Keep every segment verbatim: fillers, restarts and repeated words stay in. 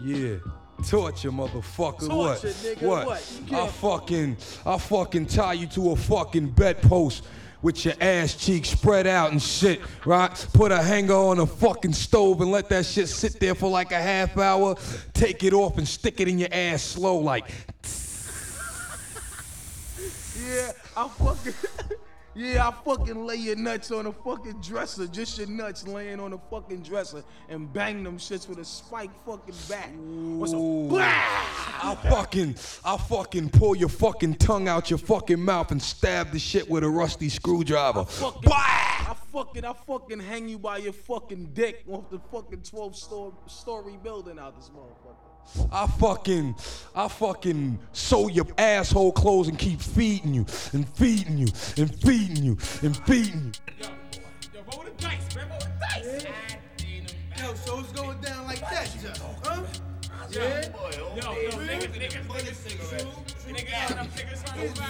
Yeah. Torture, motherfucker. Torture, what? Nigga, what? what? I fucking, I fucking tie you to a fucking bedpost with your ass cheeks spread out and shit, right? Put a hanger on a fucking stove and let that shit sit there for like a half hour. Take it off and stick it in your ass slow, like. Yeah, I fucking. Yeah, I fucking lay your nuts on a fucking dresser, just your nuts laying on a fucking dresser, and bang them shits with a spike fucking bat. What's a I fucking, I fucking pull your fucking tongue out your fucking mouth and stab the shit with a rusty screwdriver. I fucking, I fucking, I fucking hang you by your fucking dick off the fucking twelve story building out this motherfucker. I fucking, I fucking sew your asshole clothes and keep feeding you, and feeding you, and feeding you, and feeding you. Yo, yo, roll the dice, man, roll the dice. Yo, so it's going down like that, huh? Yo, yo, yo, niggas, niggas, niggas, niggas, niggas, niggas, niggas,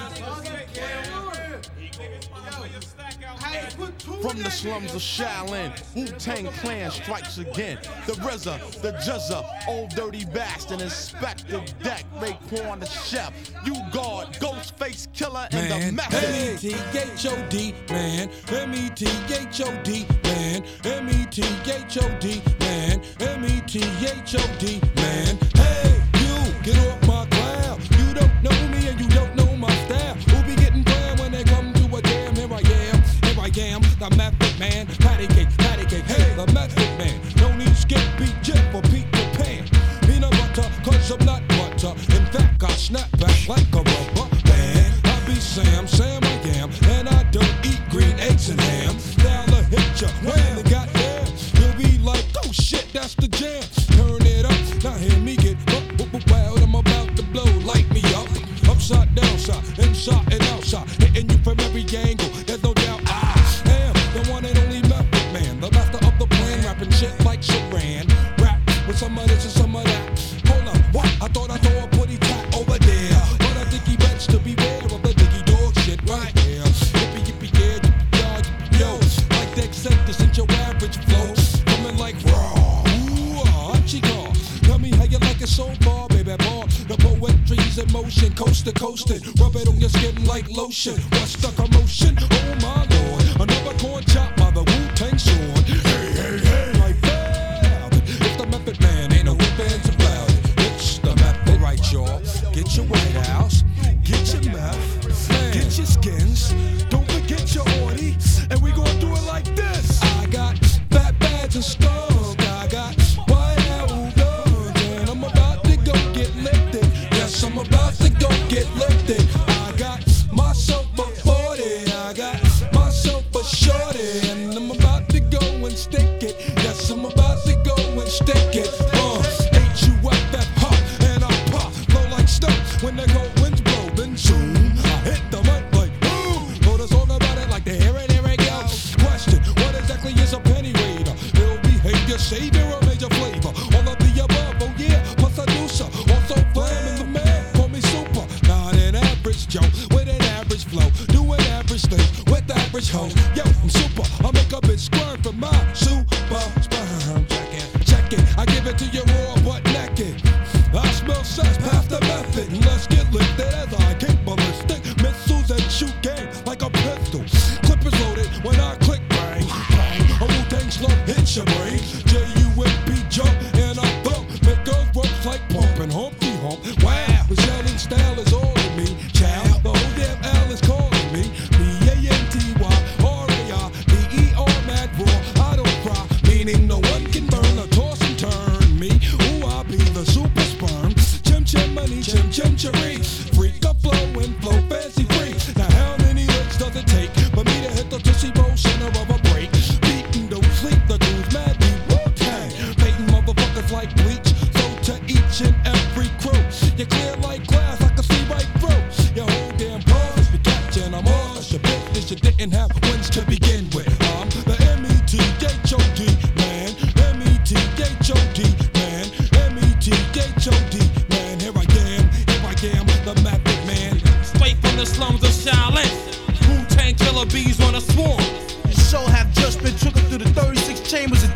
From the slums of Shaolin, Wu-Tang Clan strikes again. The R Z A, the Juzza, Old Dirty Bastard, Inspector Deck, Raekwon the Chef, U-Guard, Ghostface Killer, and the Method. M E T H O D, man. M E T H O D, man. M E T H O D, man. M E T H O D, man. Hey, you, get off my cloud. You don't know me and you don't know my style. Who be getting planned when they come to a jam? Here I am, here I am, the Method Man. Patty cake, patty cake, hey, the Method Man. No need skip, beat jet for Peter Pan. Peanut butter, cause I'm not butter. In fact, I snap back like a rubber band. I be Sam, Sam I am, and I don't eat green eggs and ham. Now the hit ya, when they got there, you'll be like, oh shit, that's the jam. Turn it up, now hear me get up, wild, I'm about to blow, light me up. Upside, downside, inside and outside, hitting you from every angle, there's no doubt I am the one and only Method Man, the master of the plan, rapping shit like Saran. Rap with some of this and some of that. Hold up, what? I thought I saw a putty tat over there, but I think he bets to beware of the diggy dog shit right here. Yippee, yippee, yeah, yippee, y'all, yippee, yo. Like the acceptance ain't your average flow, coming like raw. Ooh, ah, chico. Tell me how you like it so far, baby boy. The poetry's in motion, coast to coastin'. Rub it on your skin like lotion. What's the commotion? Oh my lord, another corn chop by the Wu-Tang sword. Hey, hey, hey, like that. It's the Method Man, ain't no whip hands about it. It's the Method, right, y'all? Get your White House, get your meth, get your skins. Don't forget your orty, and we gon' do it like this. I got fat bags and skunk. I got White House guns, and I'm about to go get lifted. Yes, I'm about to go get lifted. I got myself a forty, I got myself a shorty, and I'm about to go and stick it. Yes, I'm about to go and stick it. Uh, H U F F, huh, and I pop, flow like snow. When the cold winds blow, then soon I hit the mic like boom. Wrote a song about it like the here and here it goes. Question, what exactly is a penny raider? Ill behavior, savior, or major flavor? All of the above, oh yeah, plus I do so. Also flaming the man, call me super. Not an average Joe, with an average flow. Doing average things with average hoes. Yo, I'm super, I make a bitch squirm for my super sperm. Check it, check it, I give it to you raw but naked. I smell sex, pass the method. Let's get lifted as I kick ballistic missiles and shoot game like a pistol. Clip is loaded when I click bang, bang. A Wu-Tang slump hits your brain. J U M P jump and I thump. Make girls ropes like pumping Humpty Hump. Wow, the yelling style is all in me. Child, the whole damn L is calling me. B A N T Y R A I B E R mad raw. I don't cry, meaning no one can burn or toss and turn me. Ooh, I be the super sperm. Chim chim money, chim chim cherry. Freak up flow and flow fancy free. Now how many licks does it take for me to hit the Tootsie Roll center of a break? Beatin' don't sleep, the dude's mad deep. Wu-Tang, painting motherfuckers like bleach. So to each and every crew, you clear like glass, I can see right through. Your whole damn pause, you catchin', I'm all your business. You didn't have wins to begin with. I'm the M E T H O D man, M E T H O D man, M E T H O D man. Here I am, here I am, the Method Man. straight from the slums of Shaolin. Wu-Tang killer bees on a swarm. Your show have just been trickled through the thirty-six chambers of